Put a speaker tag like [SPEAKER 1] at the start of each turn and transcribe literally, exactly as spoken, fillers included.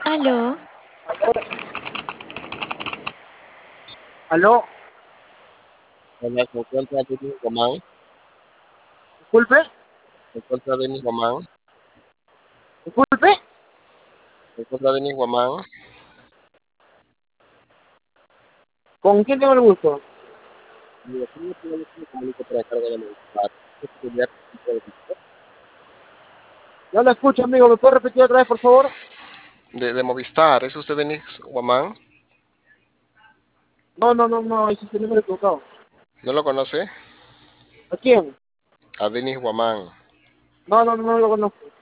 [SPEAKER 1] Aló,
[SPEAKER 2] ¿Aló?
[SPEAKER 3] Hola, ¿se encuentra Denis Guamán?
[SPEAKER 2] Disculpe,
[SPEAKER 3] ¿Se encuentra Denis Guamán?
[SPEAKER 2] disculpe.
[SPEAKER 3] ¿Se encuentra Denis Guamán?
[SPEAKER 2] ¿Con quién tengo el gusto?
[SPEAKER 3] Mira, tengo que me comunico para cargo de la Movistar. ¿Es posibilidad
[SPEAKER 2] Ya lo escucho, amigo. ¿Me puede repetir otra vez, por favor?
[SPEAKER 3] de, de Movistar? ¿Es usted Denis Guamán?
[SPEAKER 2] No, no, no, no. Ese es el número equivocado.
[SPEAKER 3] ¿No lo conoce?
[SPEAKER 2] ¿A quién?
[SPEAKER 3] A Denis Guamán.
[SPEAKER 2] No, no, no, no lo conozco.